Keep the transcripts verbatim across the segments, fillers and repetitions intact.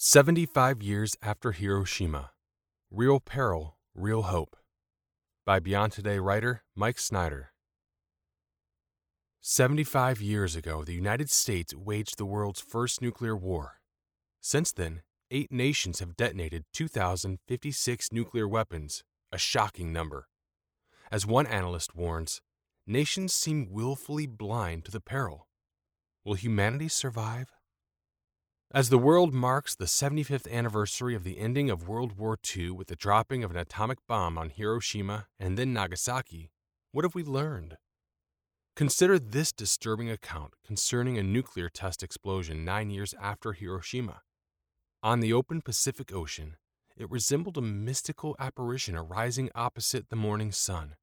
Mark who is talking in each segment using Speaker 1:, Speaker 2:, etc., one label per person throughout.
Speaker 1: seventy-five Years After Hiroshima. Real Peril, Real Hope. By Beyond Today writer Mike Snyder. seventy-five years ago, the United States waged the world's first nuclear war. Since then, eight nations have detonated two thousand fifty-six nuclear weapons, a shocking number. As one analyst warns, nations seem willfully blind to the peril. Will humanity survive? As the world marks the seventy-fifth anniversary of the ending of World War Two with the dropping of an atomic bomb on Hiroshima and then Nagasaki, what have we learned? Consider this disturbing account concerning a nuclear test explosion nine years after Hiroshima. On the open Pacific Ocean, it resembled a mystical apparition arising opposite the morning sun.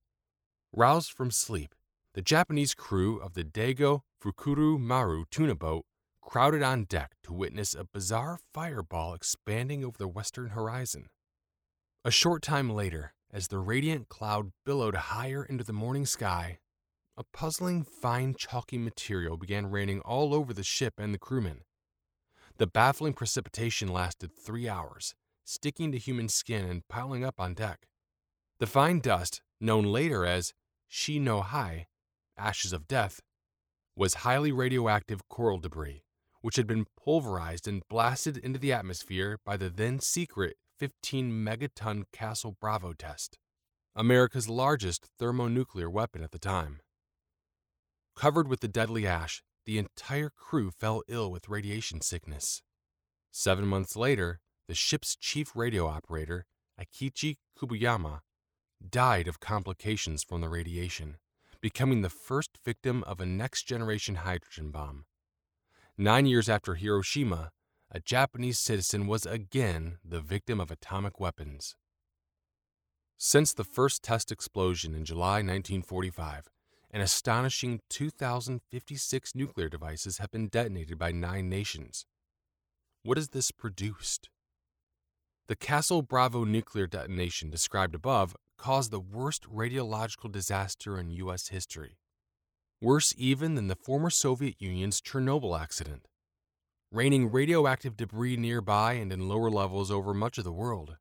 Speaker 1: Roused from sleep, the Japanese crew of the Daigo Fukuru Maru tuna boat crowded on deck to witness a bizarre fireball expanding over the western horizon. A short time later, as the radiant cloud billowed higher into the morning sky, a puzzling fine chalky material began raining all over the ship and the crewmen. The baffling precipitation lasted three hours, sticking to human skin and piling up on deck. The fine dust, known later as shi no hai, ashes of death, was highly radioactive coral debris, which had been pulverized and blasted into the atmosphere by the then-secret fifteen megaton Castle Bravo test, America's largest thermonuclear weapon at the time. Covered with the deadly ash, the entire crew fell ill with radiation sickness. Seven months later, the ship's chief radio operator, Akichi Kubuyama, died of complications from the radiation, becoming the first victim of a next-generation hydrogen bomb. Nine years after Hiroshima, a Japanese citizen was again the victim of atomic weapons. Since the first test explosion in July nineteen forty-five, an astonishing two thousand fifty-six nuclear devices have been detonated by nine nations. What has this produced? The Castle Bravo nuclear detonation described above caused the worst radiological disaster in U S history. Worse even than the former Soviet Union's Chernobyl accident, raining radioactive debris nearby and in lower levels over much of the world.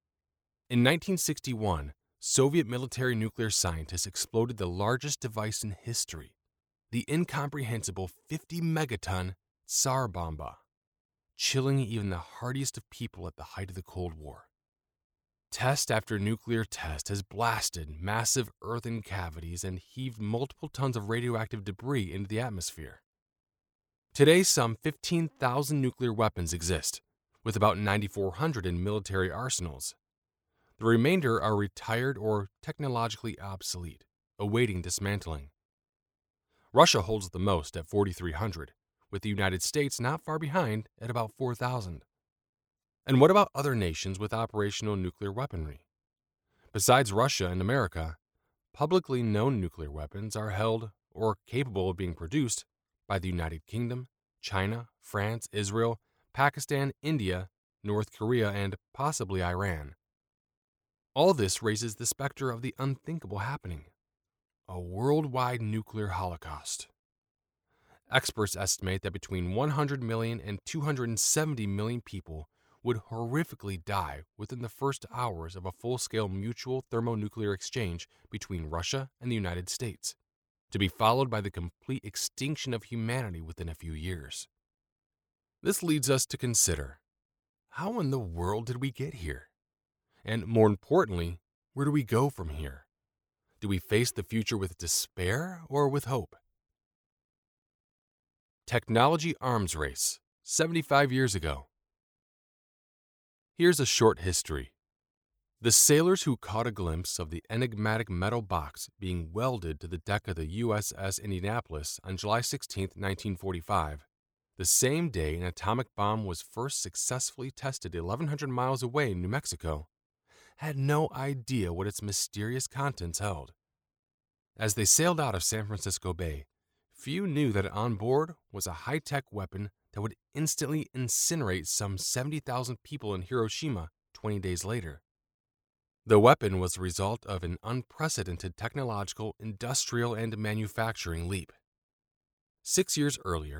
Speaker 1: In nineteen sixty-one, Soviet military nuclear scientists exploded the largest device in history, the incomprehensible fifty megaton Tsar Bomba, chilling even the hardiest of people at the height of the Cold War. Test after nuclear test has blasted massive earthen cavities and heaved multiple tons of radioactive debris into the atmosphere. Today, some fifteen thousand nuclear weapons exist, with about nine thousand four hundred in military arsenals. The remainder are retired or technologically obsolete, awaiting dismantling. Russia holds the most at four thousand three hundred, with the United States not far behind at about four thousand. And what about other nations with operational nuclear weaponry? Besides Russia and America, publicly known nuclear weapons are held or capable of being produced by the United Kingdom, China, France, Israel, Pakistan, India, North Korea, and possibly Iran. All this raises the specter of the unthinkable happening: a worldwide nuclear holocaust. Experts estimate that between one hundred million and two hundred seventy million people would horrifically die within the first hours of a full-scale mutual thermonuclear exchange between Russia and the United States, to be followed by the complete extinction of humanity within a few years. This leads us to consider, how in the world did we get here? And more importantly, where do we go from here? Do we face the future with despair or with hope? Technology arms race, seventy-five years ago. Here's a short history. The sailors who caught a glimpse of the enigmatic metal box being welded to the deck of the U S S Indianapolis on July sixteenth, nineteen forty-five, the same day an atomic bomb was first successfully tested eleven hundred miles away in New Mexico, had no idea what its mysterious contents held. As they sailed out of San Francisco Bay, few knew that on board was a high-tech weapon that would instantly incinerate some seventy thousand people in Hiroshima twenty days later. The weapon was the result of an unprecedented technological, industrial, and manufacturing leap. Six years earlier,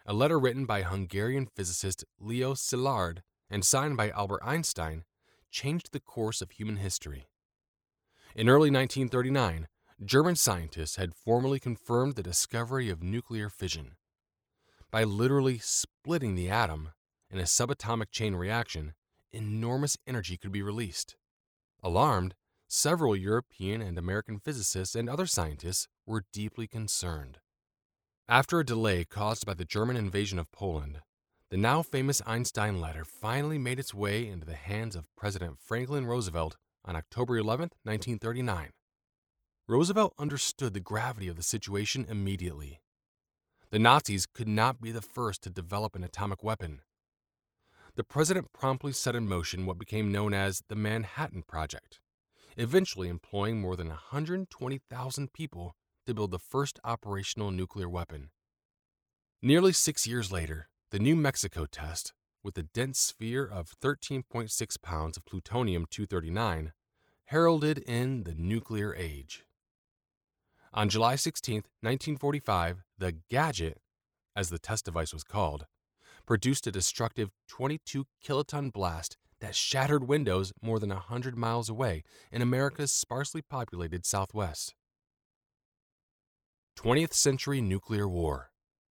Speaker 1: A letter written by Hungarian physicist Leo Szilard and signed by Albert Einstein changed the course of human history. In early nineteen thirty-nine, German scientists had formally confirmed the discovery of nuclear fission. By literally splitting the atom in a subatomic chain reaction, enormous energy could be released. Alarmed, several European and American physicists and other scientists were deeply concerned. After a delay caused by the German invasion of Poland, the now famous Einstein letter finally made its way into the hands of President Franklin Roosevelt on October eleventh, nineteen thirty-nine. Roosevelt understood the gravity of the situation immediately. The Nazis could not be the first to develop an atomic weapon. The president promptly set in motion what became known as the Manhattan Project, eventually employing more than one hundred twenty thousand people to build the first operational nuclear weapon. Nearly six years later, the New Mexico test, with a dense sphere of thirteen point six pounds of plutonium two thirty-nine, heralded in the nuclear age. On July sixteenth, nineteen forty-five, the Gadget, as the test device was called, produced a destructive twenty-two kiloton blast that shattered windows more than one hundred miles away in America's sparsely populated Southwest. twentieth century nuclear war.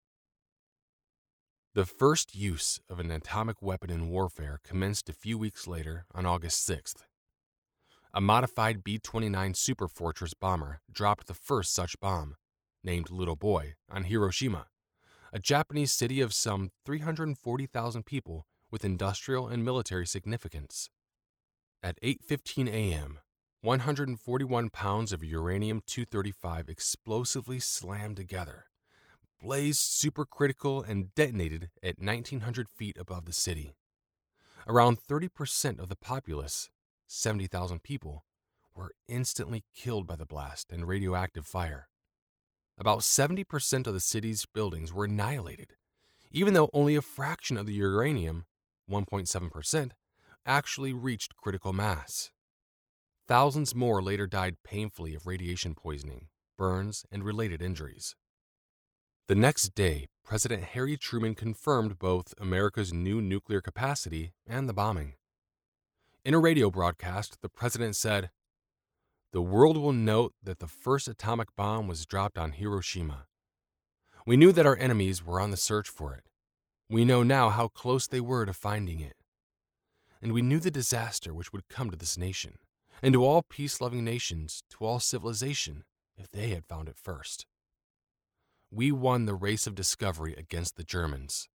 Speaker 1: The first use of an atomic weapon in warfare commenced a few weeks later on August sixth. A modified B twenty-nine Superfortress bomber dropped the first such bomb, named Little Boy, on Hiroshima, a Japanese city of some three hundred forty thousand people with industrial and military significance. At eight fifteen a.m., one hundred forty-one pounds of uranium two thirty-five explosively slammed together, blazed supercritical, and detonated at nineteen hundred feet above the city. Around thirty percent of the populace, seventy thousand people, were instantly killed by the blast and radioactive fire. About seventy percent of the city's buildings were annihilated, even though only a fraction of the uranium, one point seven percent, actually reached critical mass. Thousands more later died painfully of radiation poisoning, burns, and related injuries. The next day, President Harry Truman confirmed both America's new nuclear capacity and the bombing. In a radio broadcast, the president said, "The world will note that the first atomic bomb was dropped on Hiroshima. We knew that our enemies were on the search for it. We know now how close they were to finding it. And we knew the disaster which would come to this nation, and to all peace-loving nations, to all civilization, if they had found it first. We won the race of discovery against the Germans."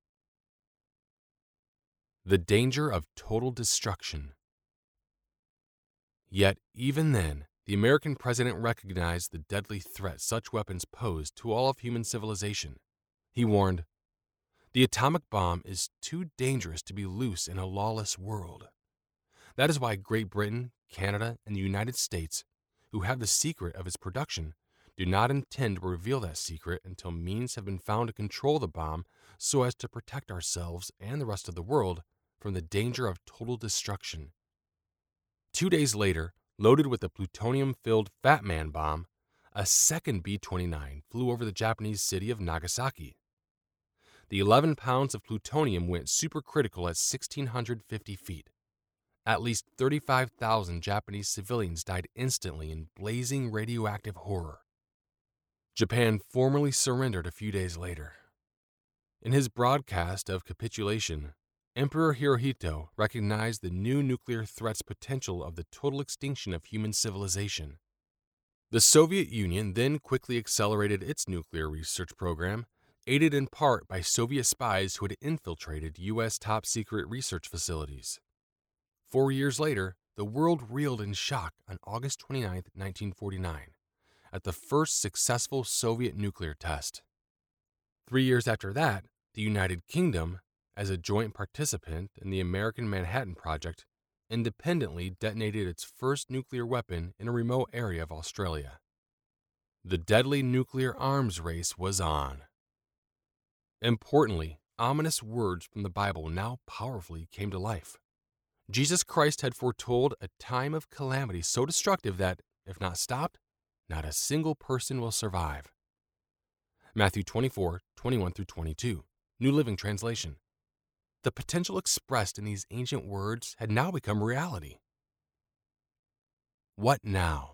Speaker 1: The danger of total destruction. Yet, even then, the American president recognized the deadly threat such weapons posed to all of human civilization. He warned, "The atomic bomb is too dangerous to be loose in a lawless world. That is why Great Britain, Canada, and the United States, who have the secret of its production, do not intend to reveal that secret until means have been found to control the bomb so as to protect ourselves and the rest of the world from the danger of total destruction." Two days later, loaded with the plutonium-filled Fat Man bomb, a second B twenty-nine flew over the Japanese city of Nagasaki. The eleven pounds of plutonium went supercritical at one thousand six hundred fifty feet. At least thirty-five thousand Japanese civilians died instantly in blazing radioactive horror. Japan formally surrendered a few days later. In his broadcast of capitulation, Emperor Hirohito recognized the new nuclear threat's potential of the total extinction of human civilization. The Soviet Union then quickly accelerated its nuclear research program, aided in part by Soviet spies who had infiltrated U S top-secret research facilities. Four years later, the world reeled in shock on August twenty-ninth, nineteen forty-nine, at the first successful Soviet nuclear test. Three years after that, the United Kingdom, as a joint participant in the American Manhattan Project, independently detonated its first nuclear weapon in a remote area of Australia. The deadly nuclear arms race was on. Importantly, ominous words from the Bible now powerfully came to life. Jesus Christ had foretold a time of calamity so destructive that, if not stopped, not a single person will survive. Matthew twenty-four, twenty-one through twenty-two, New Living Translation. The potential expressed in these ancient words had now become reality. What now?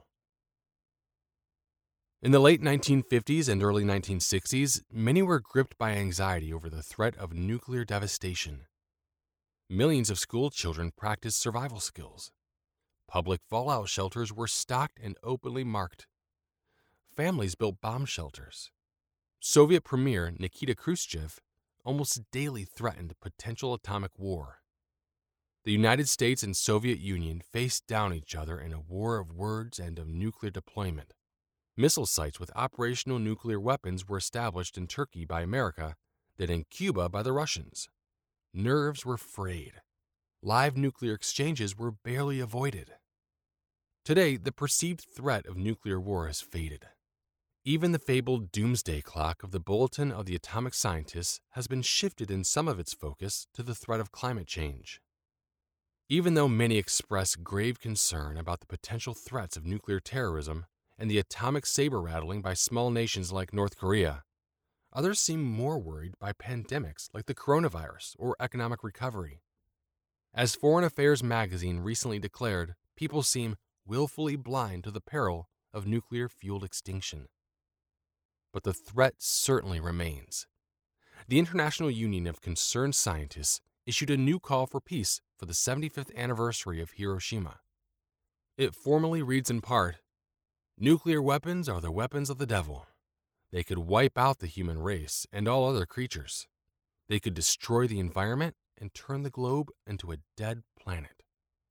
Speaker 1: In the late nineteen fifties and early nineteen sixties, many were gripped by anxiety over the threat of nuclear devastation. Millions of school children practiced survival skills. Public fallout shelters were stocked and openly marked. Families built bomb shelters. Soviet Premier Nikita Khrushchev almost daily threatened potential atomic war. The United States and Soviet Union faced down each other in a war of words and of nuclear deployment. Missile sites with operational nuclear weapons were established in Turkey by America, then in Cuba by the Russians. Nerves were frayed. Live nuclear exchanges were barely avoided. Today, the perceived threat of nuclear war has faded. Even the fabled doomsday clock of the Bulletin of the Atomic Scientists has been shifted in some of its focus to the threat of climate change. Even though many express grave concern about the potential threats of nuclear terrorism and the atomic saber-rattling by small nations like North Korea, others seem more worried by pandemics like the coronavirus or economic recovery. As Foreign Affairs magazine recently declared, people seem willfully blind to the peril of nuclear-fueled extinction. But the threat certainly remains. The International Union of Concerned Scientists issued a new call for peace for the seventy-fifth anniversary of Hiroshima. It formally reads in part, "Nuclear weapons are the weapons of the devil. They could wipe out the human race and all other creatures. They could destroy the environment and turn the globe into a dead planet."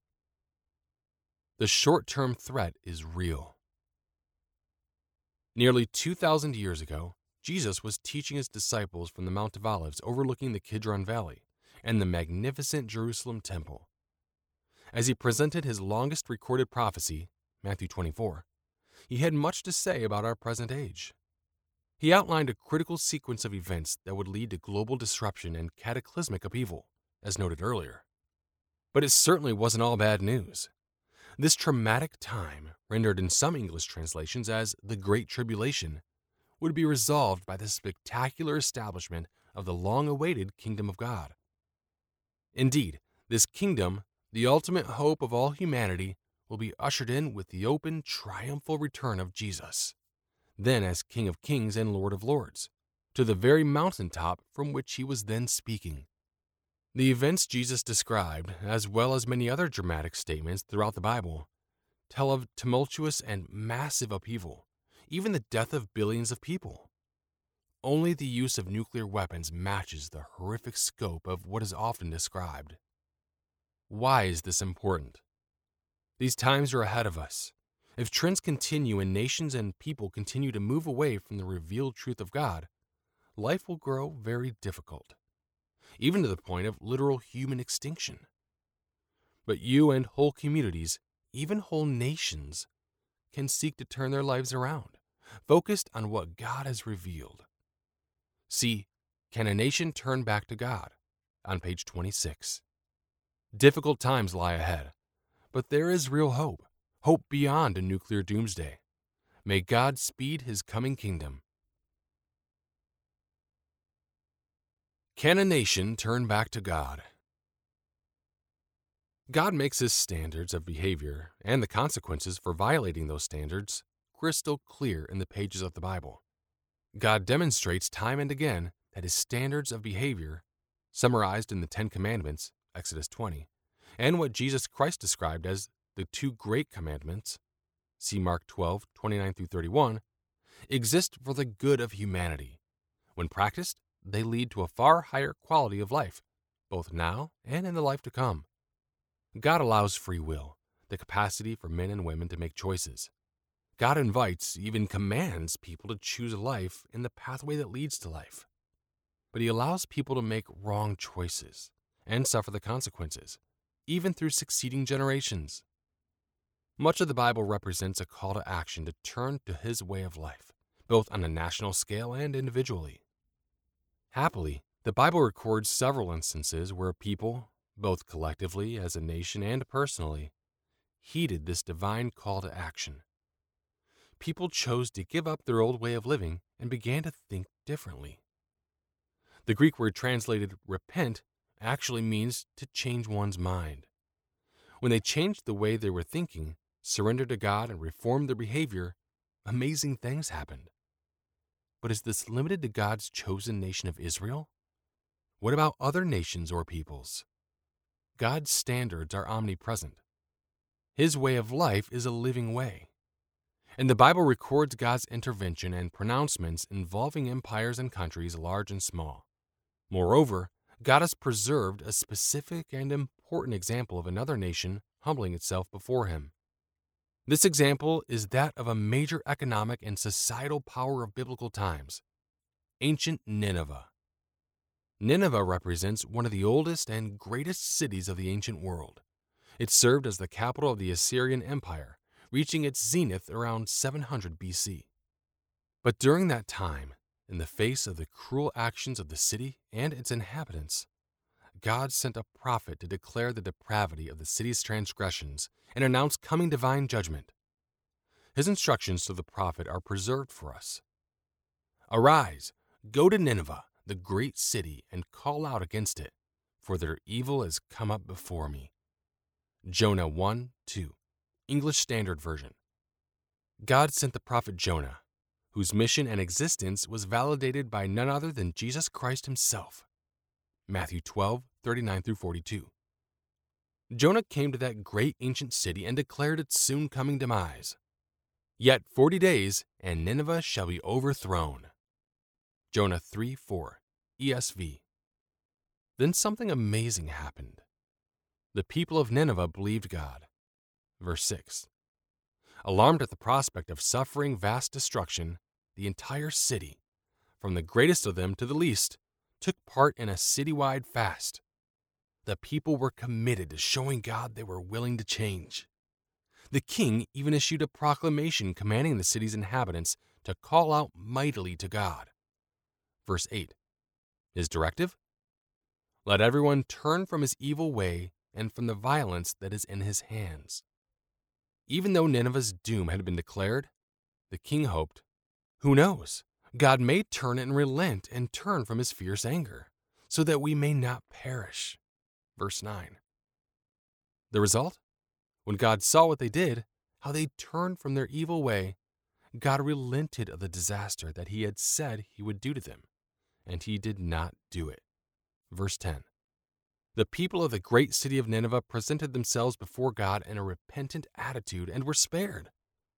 Speaker 1: The short-term threat is real. Nearly two thousand years ago, Jesus was teaching his disciples from the Mount of Olives overlooking the Kidron Valley and the magnificent Jerusalem temple. As he presented his longest recorded prophecy, Matthew twenty-four, he had much to say about our present age. He outlined a critical sequence of events that would lead to global disruption and cataclysmic upheaval, as noted earlier. But it certainly wasn't all bad news. This traumatic time, rendered in some English translations as the Great Tribulation, would be resolved by the spectacular establishment of the long-awaited Kingdom of God. Indeed, this kingdom, the ultimate hope of all humanity, will be ushered in with the open, triumphal return of Jesus, then as King of Kings and Lord of Lords, to the very mountaintop from which he was then speaking. The events Jesus described, as well as many other dramatic statements throughout the Bible, tell of tumultuous and massive upheaval, even the death of billions of people. Only the use of nuclear weapons matches the horrific scope of what is often described. Why is this important? These times are ahead of us. If trends continue and nations and people continue to move away from the revealed truth of God, life will grow very difficult, even to the point of literal human extinction. But you and whole communities, even whole nations, can seek to turn their lives around, focused on what God has revealed. See, Can a Nation Turn Back to God? On page twenty-six. Difficult times lie ahead, but there is real hope, hope beyond a nuclear doomsday. May God speed his coming kingdom. Can a nation turn back to God? God makes his standards of behavior and the consequences for violating those standards crystal clear in the pages of the Bible. God demonstrates time and again that his standards of behavior, summarized in the Ten Commandments, Exodus twenty, and what Jesus Christ described as the two great commandments, see Mark twelve, twenty-nine through thirty-one, exist for the good of humanity. When practiced, they lead to a far higher quality of life, both now and in the life to come. God allows free will, the capacity for men and women to make choices. God invites, even commands people to choose life in the pathway that leads to life. But he allows people to make wrong choices and suffer the consequences, even through succeeding generations. Much of the Bible represents a call to action to turn to his way of life, both on a national scale and individually. Happily, the Bible records several instances where people, both collectively as a nation and personally, heeded this divine call to action. People chose to give up their old way of living and began to think differently. The Greek word translated repent actually means to change one's mind. When they changed the way they were thinking, surrendered to God, and reformed their behavior, amazing things happened. But is this limited to God's chosen nation of Israel? What about other nations or peoples? God's standards are omnipresent. His way of life is a living way. And the Bible records God's intervention and pronouncements involving empires and countries large and small. Moreover, God has preserved a specific and important example of another nation humbling itself before him. This example is that of a major economic and societal power of biblical times, ancient Nineveh. Nineveh represents one of the oldest and greatest cities of the ancient world. It served as the capital of the Assyrian Empire, reaching its zenith around seven hundred B C. But during that time, in the face of the cruel actions of the city and its inhabitants, God sent a prophet to declare the depravity of the city's transgressions and announce coming divine judgment. His instructions to the prophet are preserved for us. Arise, go to Nineveh, the great city, and call out against it, for their evil has come up before me. Jonah one two, English Standard Version. God sent the prophet Jonah, whose mission and existence was validated by none other than Jesus Christ himself. Matthew twelve thirty-nine through forty-two. Jonah came to that great ancient city and declared its soon coming demise. Yet forty days, and Nineveh shall be overthrown. Jonah three four, E S V. Then something amazing happened. The people of Nineveh believed God. Verse six. Alarmed at the prospect of suffering vast destruction, the entire city, from the greatest of them to the least, took part in a citywide fast. The people were committed to showing God they were willing to change. The king even issued a proclamation commanding the city's inhabitants to call out mightily to God. Verse eight. His directive? Let everyone turn from his evil way and from the violence that is in his hands. Even though Nineveh's doom had been declared, the king hoped, who knows, God may turn and relent and turn from his fierce anger, so that we may not perish. Verse nine. The result? When God saw what they did, how they turned from their evil way, God relented of the disaster that he had said he would do to them, and he did not do it. Verse ten. The people of the great city of Nineveh presented themselves before God in a repentant attitude and were spared.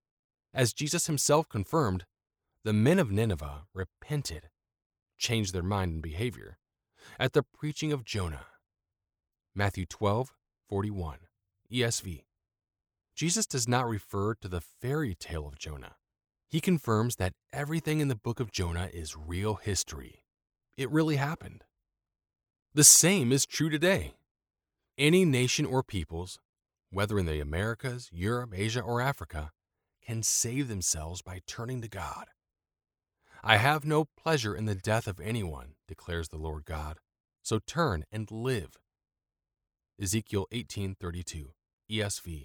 Speaker 1: As Jesus himself confirmed, the men of Nineveh repented, changed their mind and behavior, at the preaching of Jonah. Matthew twelve forty-one, E S V. Jesus does not refer to the fairy tale of Jonah. He confirms that everything in the book of Jonah is real history. It really happened. The same is true today. Any nation or peoples, whether in the Americas, Europe, Asia, or Africa, can save themselves by turning to God. I have no pleasure in the death of anyone, declares the Lord God, so turn and live. Ezekiel eighteen thirty-two, E S V.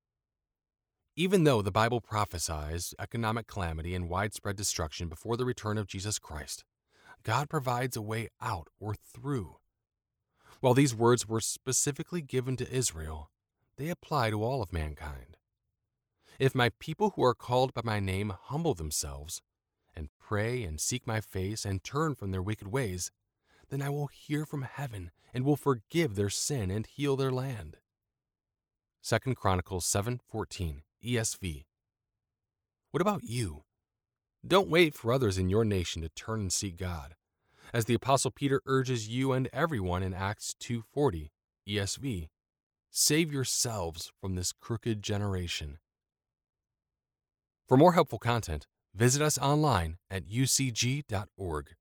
Speaker 1: Even though the Bible prophesies economic calamity and widespread destruction before the return of Jesus Christ, God provides a way out or through. While these words were specifically given to Israel, they apply to all of mankind. If my people who are called by my name humble themselves, and pray and seek my face and turn from their wicked ways, then I will hear from heaven and will forgive their sin and heal their land. Second Chronicles seven fourteen, E S V. What about you? Don't wait for others in your nation to turn and seek God, as the Apostle Peter urges you and everyone in Acts two forty, E S V. Save yourselves from this crooked generation. For more helpful content, visit us online at u c g dot org.